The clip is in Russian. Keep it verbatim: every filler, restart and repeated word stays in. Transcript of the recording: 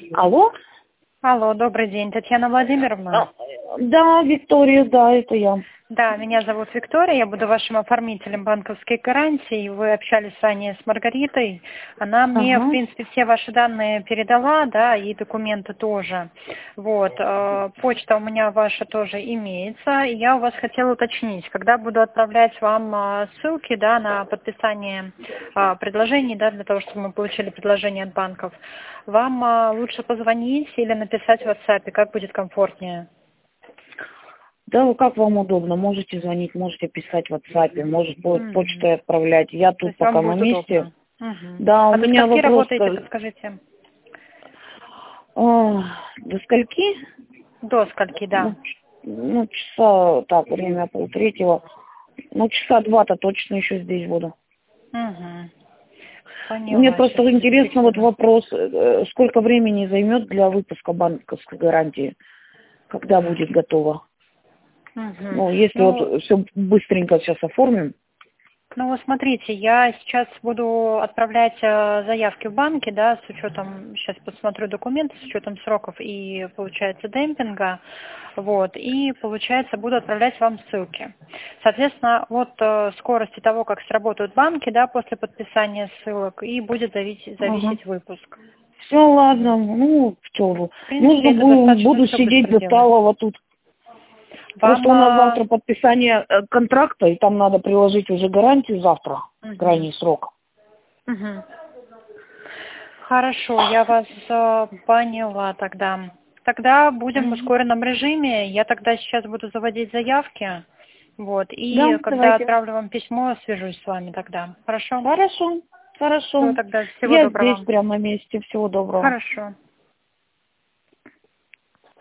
Алло? Алло, добрый день, Татьяна Владимировна. А, Да, Виктория, да, это я. Да, меня зовут Виктория, я буду вашим оформителем банковской гарантии. Вы общались ранее с Маргаритой. Она мне, в Ага. принципе, все ваши данные передала, да, и документы тоже. Вот, э, почта у меня ваша тоже имеется. И я у вас хотела уточнить, когда буду отправлять вам э, ссылки, да, на подписание э, предложений, да, для того, чтобы мы получили предложение от банков, вам э, лучше позвонить или написать в WhatsApp, как будет комфортнее? Да, ну, как вам удобно. Можете звонить, можете писать в WhatsApp, может будет Мгм. почтой отправлять. Я То тут есть вам пока на будет месте. удобно. Мгм. Да, у А до меня скольки вопрос. работаете, подскажите? А, до скольки? До скольки, Ну, да. ч- ну, часа, так, время полтретьего. Ну, часа два-то точно еще здесь буду. Угу. Мне Поняла, сейчас просто интересно вот зафиксирую. вопрос, э, сколько времени займет для выпуска банковской гарантии, когда будет готово? Угу. Ну, если Ну, вот все быстренько сейчас оформим. ну, вот смотрите, я сейчас буду отправлять э, заявки в банки, да, с учетом, сейчас посмотрю документы, с учетом сроков и, получается, демпинга, вот, и, получается, буду отправлять вам ссылки. Соответственно, от э, скорости того, как сработают банки, да, после подписания ссылок, и будет зависеть, Ага. зависеть выпуск. Все, ладно, ну, что же. В принципе, Нужно это буду, достаточно буду все сидеть быстро до делается. талого тут. Просто Вам... у нас а, завтра подписание э, контракта, и там надо приложить уже гарантию завтра, мгм, крайний срок. мгм. Хорошо, я вас э, поняла тогда. Тогда будем в Мгм. ускоренном режиме. Я тогда сейчас буду заводить заявки. Вот. И Да, когда давайте. отправлю вам письмо, свяжусь с вами тогда. Хорошо? Хорошо, Все, хорошо. тогда всего Я здесь доброго. прямо на месте. Всего доброго. Хорошо.